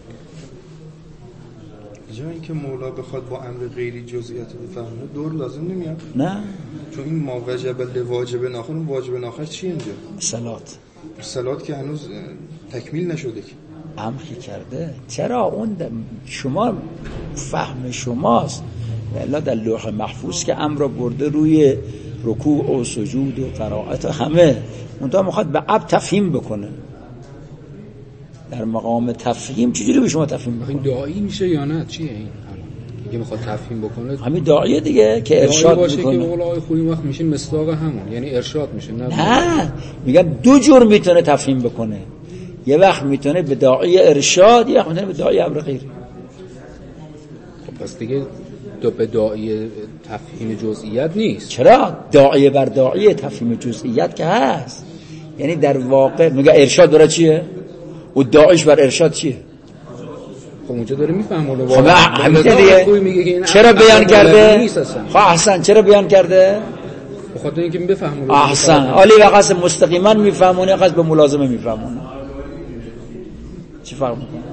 جایی که مولا بخواد با امر غیری جزئیات بفهمه دور لازم نمیاد. نه، چون این ما وجب لواجب ناخن، واجب ناخن چی اینجا؟ صلات که هنوز تکمیل نشده که امری کرده. چرا اون شما فهم شماست. الا در لوح محفوظ که امر برده روی رکوع و سجود و قرائت همه، اونتا میخواد به عبد تفهیم بکنه. در مقام تفهیم چجوری به شما تفهیم بکنه؟ این داعی میشه یا نه؟ چیه این؟ اگه میخواد تفهیم بکنه همین داعیه دیگه که ارشاد باشه میکنه. که اولای خوبی وقت میشه مصداق همون، یعنی ارشاد میشه. نه میگم دو جور میتونه تفهیم بکنه. یه وقت میتونه به داعی ارشاد، یه وقت میتونه به داعی امر غیری. خب پس دیگه به داعی تفهیم جزئیات نیست. چرا؟ داعی بر داعی تفهیم جزئیات که هست. یعنی در واقع میگه ارشاد برای چیه و داعیش بر ارشاد چیه. خب اونجا داره میفهمه. خب همین دیگه چرا بیان کرده؟ خب احسن چرا بیان کرده؟ بخاطر اینکه بفهمونه. احسن عالی. وقت مستقیما میفهمونه، وقت به ملازمه میفهمونه. چی فرق میکنه؟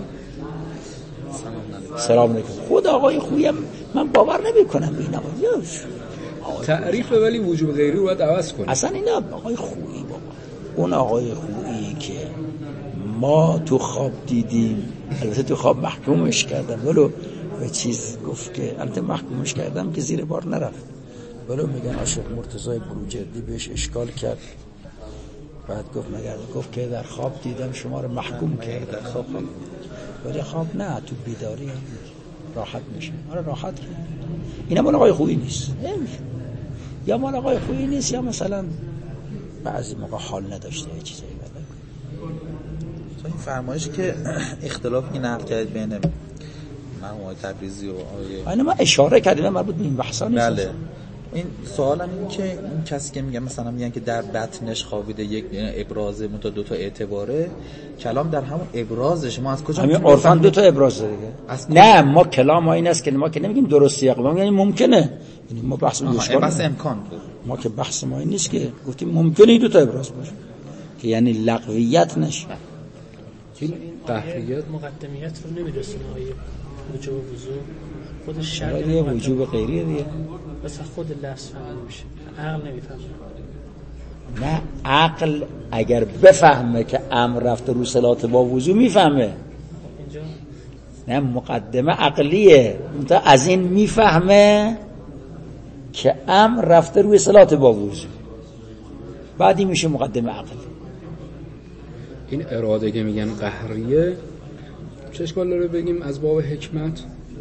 سلام علیکم. خود آقای خویم من باور نمیکنم اینا. تعریف ولی وجوب غیری رو باید عوض کنه. اصلا اینا آقای خویی بابا. اون آقای خویی که ما تو خواب دیدیم، البته تو خواب محکومش کردم، ولو به چیز گفت که البته محکومش کردم که زیر بار نرفت، ولو میگن عاشق مرتضی بروجردی بهش اشکال کرد. بعد گفت که در خواب دیدم شما رو محکوم کرد. خواب ولی خواب نه، تو بیداری راحت میشه. آره راحت کرد. اینا مال آقای خویی نیست. یا مال آقای خویی نیست یا مثلا بعضی موقع حال نداشته یه چیزایی بده. تو این فرمایش که اختلافی نقل کرد بین مرحوم تبریزی و آقای ما اشاره کردیم مربوط به این بحثا نیست. بله. این سوالم این که این کسی که میگه مثلا میگن که در بطنش خوابیده یک ابراز متا دو تا اعتباره، کلام در همون ابرازش ما از کجا همین عرفان دو تا ابراز دیگه. نه ما کلام این است که ما که نمیگیم درستی اقوام، یعنی ممکنه، یعنی ما بحث بحث امکان بود. ما که بحث ما این نیست که گفتیم ممکنه دو تا ابراز باشه که یعنی لغویت نشه. این قهریت مقدمیت رو نمی‌رسونه آیه وجوب وضو خودش شرط شرط وجوب غیریه دیگه. مثلا خود لفظ فهمیده میشه، عقل نمیفهمه. نه عقل اگر بفهمه که امر رفته رو صلات با وضو میفهمه. اینجا نه مقدمه عقلیه، منتها از این میفهمه که امر رفته روی صلات با وضو، بعدی میشه مقدمه عقل. این اراده که میگن قهریه چه اشکال داره بگیم از باب حکمت؟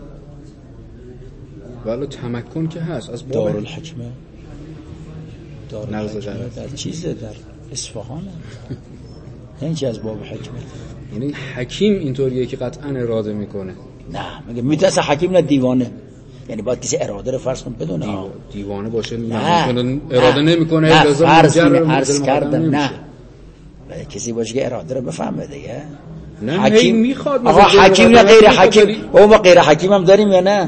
ولی تمکن که هست از باب دارالحکمه در چیزه، در اصفهانه. این چی از باب حکمت؟ یعنی حکیم اینطوریه که قطعا اراده میکنه. نه میگه میترسه حکیم نه دیوانه، یعنی باید کسی اراده رو فرض کن بدونه. دیوانه باشه نه اراده نمیکنه، نه فرض عرض کردم نه کسی باشه که اراده رو بفهمه دیگه. نه حکیم میخواد آقا حکیم یا غیر حکیم؟ ما غیر حکیم هم داریم یا نه؟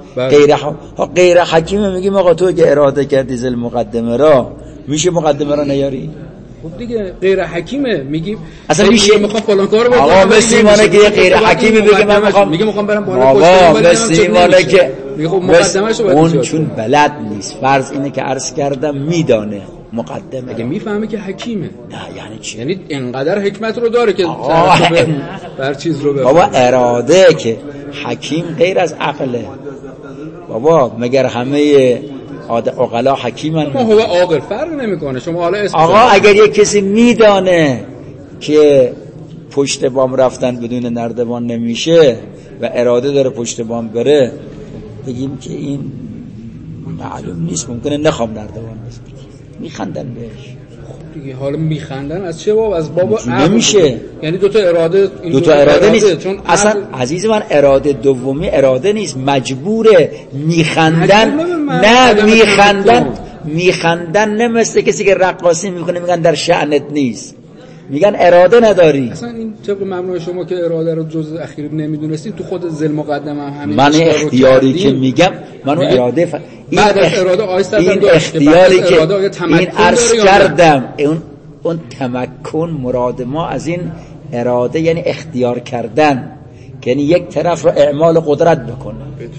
غیر حکیم میگیم آقا تو که اراده کردی زل مقدمه را میشه مقدمه را نیاری؟ خب دیگه غیر حکیمه میگیم اصلا میشه میخوام فلان کارو بکنم. آقا مثل ماله که غیر حکیمه بگه من میخوام برم بالا آقا مثل ماله که میگه خب مقدمه‌شو اون چون بلد نیست، فرض اینه که عرض کردم میدانه مقدمه اگه میفهمه که حکیمه. نه یعنی چی؟ یعنی اینقدر حکمت رو داره که بر چیز رو بابا اراده که حکیم غیر از عقله بابا، مگر همه عقلا حکیمن؟ ما هو عاقل فرق نمیکنه. شما حالا اسم آقا اگر یک کسی میدانه که پشت بام رفتن بدون نردبان نمیشه و اراده داره پشت بام بره، بگیم که این معلوم نیست، ممکنه نخوام نردبان بزنم، میخندن بهش. دیگه حالا میخندن از چه باب؟ از باب نمیشه. یعنی دوتا اراده، دوتا اراده نیست چون اصلا عزیز من اراده دومی اراده نیست، مجبوره میخندن. نه میخندن نه مثل کسی که رقاصی میکنه میگن در شأنت نیست، میگن اراده نداری. اصلا این طبق مبنای شما که اراده رو جزء اخیر نمیدونستین، تو خود ذل مقدمه هم همین من اختیاری که میگم منو اراده بعد از اراده آیستادم این اختیاری که این عرض کردم اون تمکن مراد ما از این اراده یعنی اختیار کردن، یعنی یک طرف رو اعمال قدرت بکنه.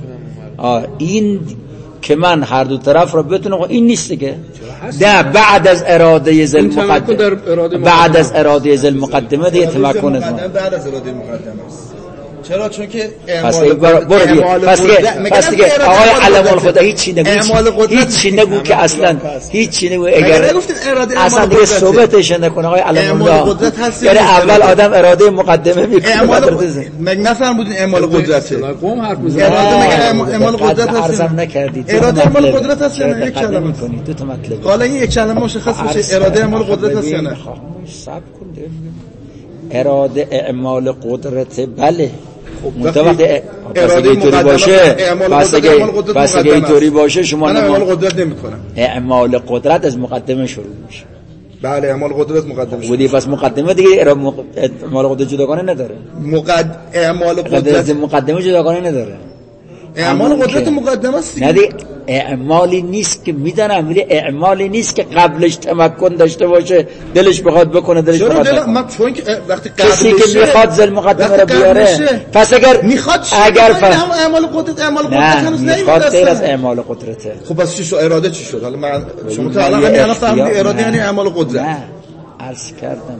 این که من هر دو طرف رو بتونم، این نیست دیگه. نه بعد از اراده ذل مقدمه، بعد از اراده ذل مقدمه دیگه تمکن است. بعد از اراده مقدمه است. چرا؟ چون که پس دیگه آقای علم الخدا هیچی نگو که اصلا هیچی نگو. اگر اصلا دیگه صحبتش نکنه آقای علم الله، یعنی اول آدم اراده مقدمه میکنه. مگه نفهم بودین اعمال قدرته؟ قوم حرف میزنه. اراده مگه اعمال قدرت هست؟ ارزم نکردید. اراده اعمال قدرت هست یا نه؟ یک کلمه میکنید دو تا مطلب. حالا این یک کلمه مشخص میشه اراده اعمال قدرت هست یا نه؟ صبر کن. اراده اعمال قدرت بله. وقتی اراده اینطوری باشه، پس اگه اینطوری باشه شما اعمال قدرت نمی‌کنم. اعمال قدرت از مقدمه شروع میشه. بله اعمال قدرت مقدمه شروع. ولی پس مقدمه دیگه اعمال قدرت جداگانه نداره. اعمال قدرت مقدمه جداگانه نداره. اعمال قدرت مقدمه است. نه دیگه اعمالی نیست که میدونم، ولی اعمالی نیست که قبلش تمکن داشته باشه، دلش بخواد بکنه، دلش بخواد بکنه. من چون که وقتی کسی که میخواد ذل مقدمه رو بیاره، پس اگر میخواد اعمال قدرت هنوز نمیخواد غیر از اعمال قدرته. خب پس چی شد؟ اراده چی شد؟ حالا من شما تا الان فهمیدید اراده یعنی اعمال قدرت. نه عرض کردم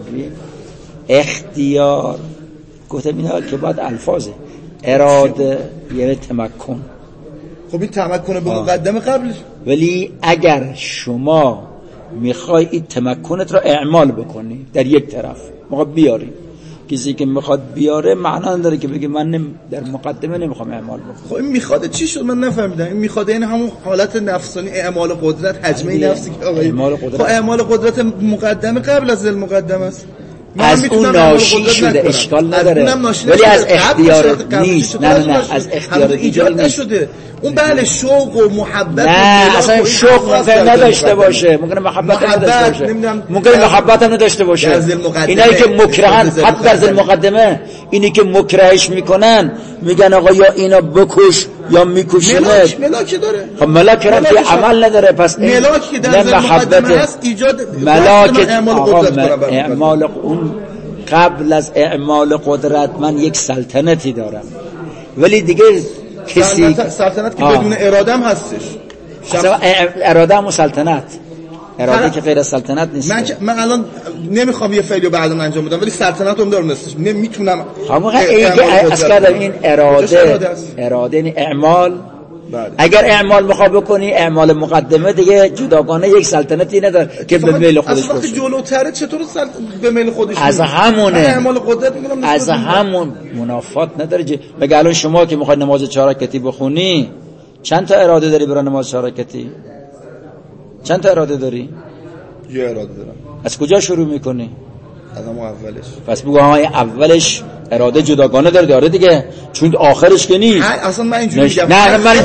اختیار گفتم اینا که بعد الفاظه. اراده یعنی تمکن. خب این تمکن به مقدمه قبلش. ولی اگر شما میخوای این تمکنت رو اعمال بکنی در یک طرف موقع بیاری، کسی که میخواد بیاره معنا نداره که بگه من در مقدمه نمیخوام اعمال بکنم. خب این میخواد چی شد؟ من نفهمیدم. این میخواد این همون حالت نفسانی اعمال قدرت، حجمه نفسی که آقا خب اعمال قدرت مقدمه قبل از المقدمه است. از اون ناشی شده اشکال نداره، ولی از اختیار نیست. نه از اختیار ایجاد نشده. اون بله شوق و محبت، نه اصلا شوق ممکن نداشته باشه، ممکن محبت نداشته باشه، ممکن محبت هم نداشته باشه. اینایی که مکرهن حتی در ذل مقدمه، اینی که مکرهش میکنن میگن آقا یا اینا بکش یا میکشونه. ملاک داره. خب ملاک را که عمل نداره، پس ملاک که در ذهن مقدمه هست ایجاد ملاک اعمال قدرت کنه. اعمال اون قبل از اعمال قدرت من یک سلطنتی دارم، ولی دیگه کسی سلطنت که بدون اراده هم هستش. اراده هم سلطنت، اراده که غیر از سلطنت نیست. من الان نمیخوام یه فعلی رو بعداً انجام بدم، ولی سلطنت رو دارم نستش، نمیتونم. این اراده این اعمال. بله. اگر اعمال میخواد بکنی، اعمال مقدمه دیگه جداگانه یک سلطنتی نداره که به میل خودش باشه. وقتی جلوتره چطور به میل خودش از همونه، اعمال قدرت میگم از همون منافات نداره. مگه الان شما که میخوای نماز 4 رکعتی بخونی چند تا اراده داری برای نماز 4 رکعتی؟ چند تا اراده داری؟ یه اراده دارم. از کجا شروع میکنی؟ از اولش. پس بگو اولش اراده جداگانه داره دیگه، چون آخرش که نیست. اصلا من اینجوری میگم. نه من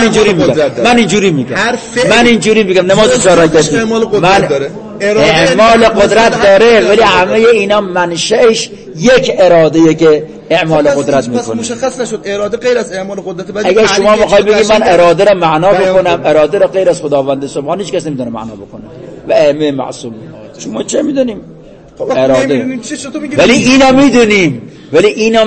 اینجوری میگم نماز 4 رکعتی اعمال قدرت داره، ولی همه اینا منشأش یک اراده‌ایه که اعمال قدرت میکنه. پس مشخص نشد اراده غیر از اعمال قدرت. اگر شما بخوای بگی من اراده را معنا بکنم، اراده را غیر از خداوند سبحان هیچ کس نمیتونه معنا بکنه و ائمه معصوم. شما چه میدونیم؟ اراده. ولی اینا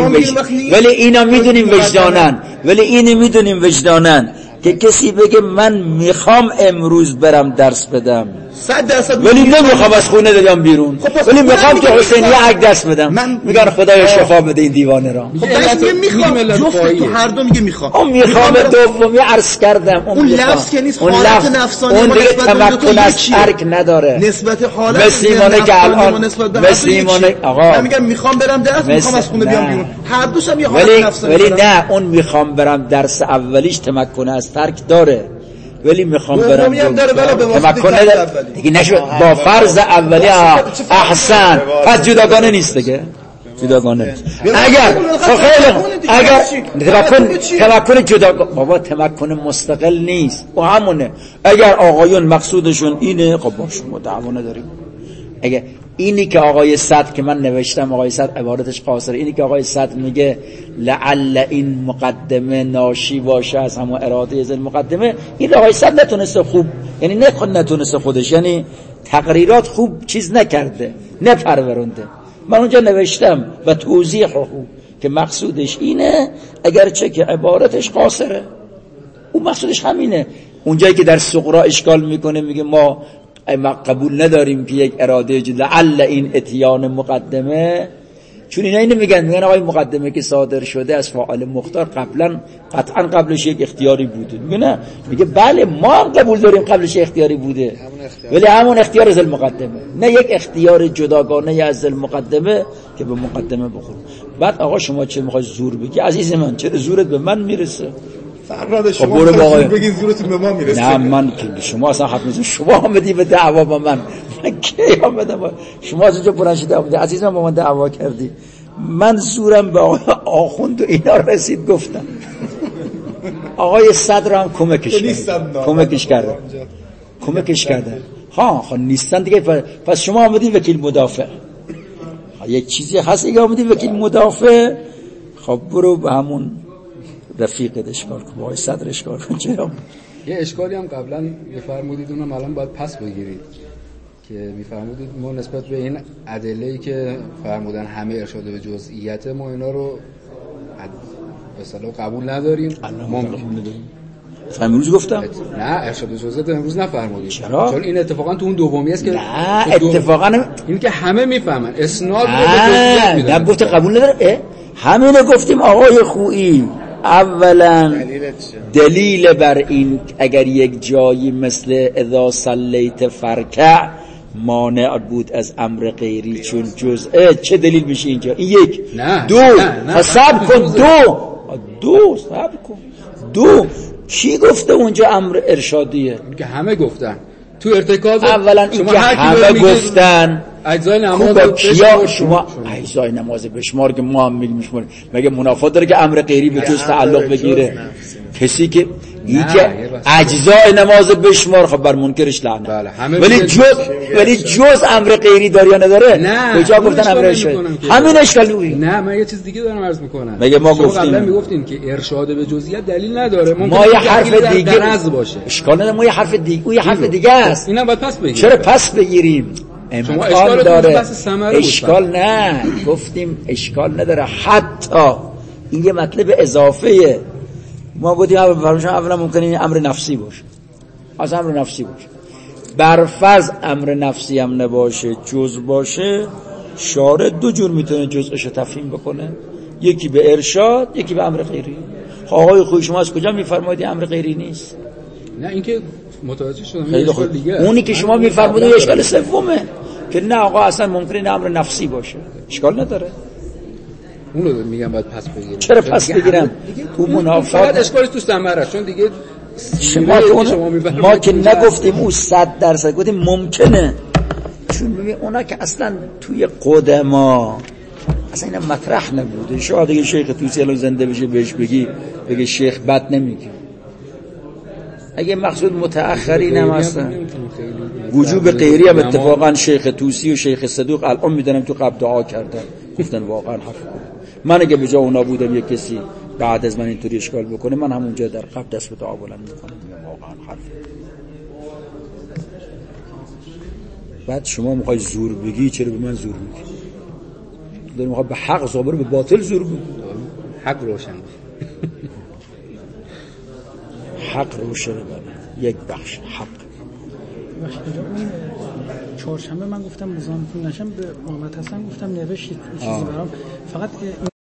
میدونیم وجدانن که کسی بگه من میخوام امروز برم درس بدم 100% ولی نمیخوام از خونه بیام بیرون، ولی میخوام که حسینیه یک درس بدم، میگن خدایا شفا بده این دیوانه را. خب میخوام جفت تو هر دو میخوام دومی عرض کردم اون لفظ که نیست، حالت نفسانی اون دیگه تمکن از ترک نداره نسبت حالت مسلمانه که الان مسلمانه آقا من میگم میخوام برم درس، میخوام از خونه بیام بیرون، هر دوش هم یه حالت نفسانی. ولی نه اون میخوام برم درس اولیش تمکن از ترک داره، ولی میخوام برم تمکن نداره دیگه. نشد با فرض اولی احسن، پس جداگانه نیست دیگه، جداگانه. اگر تمکن جداگانه، بابا تمکن مستقل نیست و همونه. اگر آقایون مقصودشون اینه، خب با شما دعوا نداریم. اگر اینی که آقای صدر که من نوشتم، آقای صدر عبارتش قاصره، اینی که آقای صدر میگه لعل این مقدمه ناشی باشه از همون اراده از مقدمه، این آقای صدر نتونسته خوب، یعنی نتونسته خودش، یعنی تقریرات خوب چیز نکرده، نپرورنده. من اونجا نوشتم و توضیح خوب که مقصودش اینه، اگرچه که عبارتش قاصره، اون مقصودش همینه. اونجایی که در سغرا اشکال میکنه میگه ما قبول نداریم که یک اراده لعل این اتیان مقدمه، چون اینا اینو میگن آقای مقدمه که صادر شده از فاعل مختار قطعا قبلش یک اختیاری بوده. میگه نه، میگه بله ما هم قبول داریم قبلش اختیاری بوده، ولی همون اختیار از المقدمه، نه یک اختیار جداگانه از المقدمه که به مقدمه بخوره. بعد آقا شما چه میخوای زور بگی؟ عزیز من چرا زورت به من میرسه؟ فرقاده شما بگین زورتون به ما میرسه. نه من که شما اصلا حق نیست، شما آمدی به دعوا با من کی آمدم؟ شما از اونجا برنش دعوا عزیزم با من دعوا کردی، من زورم به آخوند و اینا رسید، گفتم آقای صدر هم کمکش کردن ها نیستن دیگه. پس شما آمدی وکیل مدافع، یک چیزی هست اگه آمدی وکیل مدافع، خب برو به همون رفیقت اشکال کن، با صدر اشکال کن. چرا یه اشکالی هم قبلا میفرمودید اونم الان باید پس بگیرید که میفرمودید ما نسبت به این ادله‌ای که فرمودن همه ارشاد به جزئیات، ما اینا رو به اصطلاح قبول نداریم. ما امروز گفتم نه ارشاد به جزئیات امروز نفرمودید. چرا؟ چون این اتفاقا تو اون دومی است که نه اتفاقا این که همه میفهمن اسناد نه گفت قبول نداره. همینو گفتیم آقای خویی. اولا دلیل بر این اگر یک جایی مثل اذا صلیت فرکع مانع بود از امر غیری چون جزء، چه دلیل میشه اینجا؟ این یک. دو صبر کن، دو کی گفته اونجا امر ارشادیه؟ که همه گفتن تو ارتکاز. اولا این که همه گفتن اجزای نماز شما اجزای نماز بشمار که ما هم میشماریم، مگه منافات داره که امر غیری به جز تعلق بگیره؟ کسی که این که اجزای نماز بشمار، خب بر منکرش لعنت. بله. ولی جز امر غیری داره یا نداره؟ نه. کجا گفتن امر اشاره؟ همین اشکال نوعی. نه من یه چیز دیگه دارم عرض میکنم. مگه ما گفتیم قبلا میگفتین که ارشاد به جزئیات دلیل نداره، ما یه حرف دیگه باشه. اشکال نداره، ما یه حرف دیگه، اون یه حرف دیگه است. اینا باید پس بگیریم. چرا پس بگیریم؟ امکان داره. اشکال نه، گفتیم اشکال نداره. حتی این یه مطلب اضافه ما بودیم اولا ممکنه این امر نفسی باشه، از امر نفسی باشه. برفرض امر نفسی هم نباشه، جز باشه، شارع دو جور میتونه جزءش تفهیم بکنه، یکی به ارشاد، یکی به امر غیری. آقای خوی شما از کجا میفرمایید امر غیری نیست؟ نه اینکه متوجه شدم خیلی خوب. اونی که شما میفرمایید اشکال سومه که نه آقا اصلا ممکنه امر نفسی باشه، اشکال نداره. اونو میگم باید پس بگیرم. چرا پس بگیرم؟ تو منافات فقط اشکالش تو ثمره، چون دیگه ما که نگفتیم او 100% گفتیم ممکنه، چون ببین اونا که اصلا توی قدما اصلا اینا مطرح نبوده. شاید اگه شیخ طوسی الان زنده بشه بهش بگه شیخ بد نمیگه. اگه مقصود متأخرین هم هستن، وجوب غیری هم اتفاقا شیخ طوسی و شیخ صدوق الان میدونم تو قبل دعا کردن، گفتن واقعا حرف بود. من اگه به جا اونا بودم یک کسی بعد از من اینطوری اشکال بکنه، من همونجا در قبل دست به دعا بلند میکنم، واقعا حرف. بعد شما میخوای زور بگی، چرا به من زور میگی؟ داری میخوای به حق زابر به باطل زور بگی؟ حق روشن حق روشن بله، یک بخش حق. اون چهارشنبه من گفتم نظامتون نشم، به محمد حسن گفتم نوشت چیزی برام، فقط